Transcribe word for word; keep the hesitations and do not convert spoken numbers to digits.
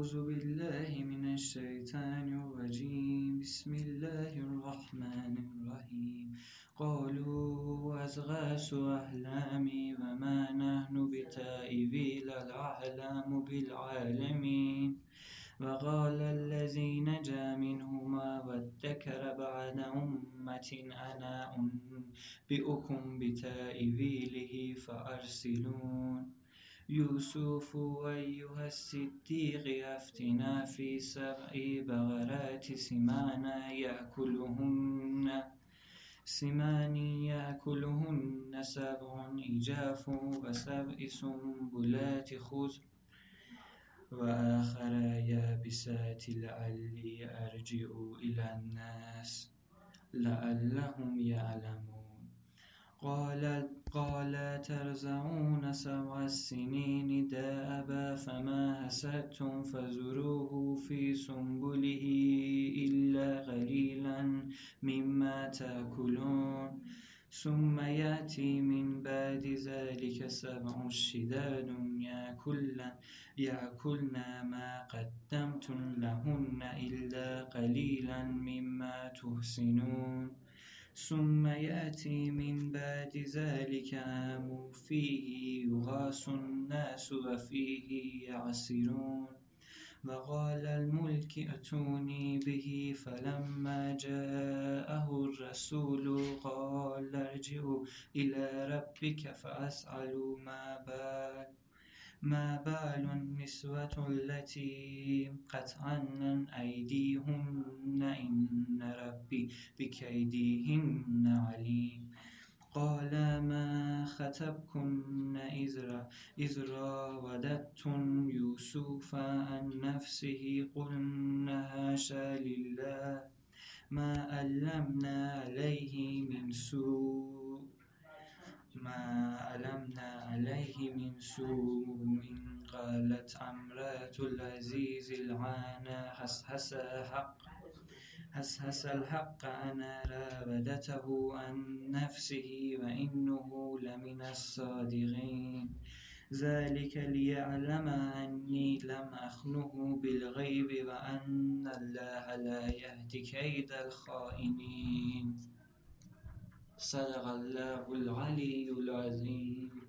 أعوذ بالله من الشيطان الرجيم بسم الله الرحمن الرحيم قالوا أضغاث أحلام وما نحن بتائبيل الأحلام بالعالمين وقال الذي نجا منهما وادكر بعد أمة أنا أنبئكم بتائبيله فأرسلون يوسف أيها الصديق أفتنا في سبع بقرات سمان يأكلهن سمان يأكلهن سبع عجاف وسبع سنبلات خضر وآخر يابسات لعلي أرجع إلى الناس لعلهم يعلمون قال قال ترزعون سبع سنين دأبا فما حصدتم فذروه في سنبله إلا قليلا مما تأكلون ثم يأتي من بعد ذلك سبع شداد يأكلن ما قدمتم لهن إلا قليلا مما تحصنون ثم يأتي من بعد ذلك عام فيه يغاث الناس وفيه يعصرون وقال الملك ائتوني به فلما جاءه الرسول قال ارجع إلى ربك فاسأله ما بال ما بال النسوة التي قطعن أيديهن إن ربي بكيدهن عليم قال ما خطبكن إذ راودتن يوسف عن نفسه قلن حاشا لله ما علمنا عليه من سوء ما علمنا عليه من سوء قالت امرأة العزيز الآن حسحس الحق حسحس الحق أنا راودته عن نفسه وإنه لمن الصادقين ذلك ليعلم أني لم أخنه بالغيب وأن الله لا يهدي كيد الخائنين صدق الله العلي العظيم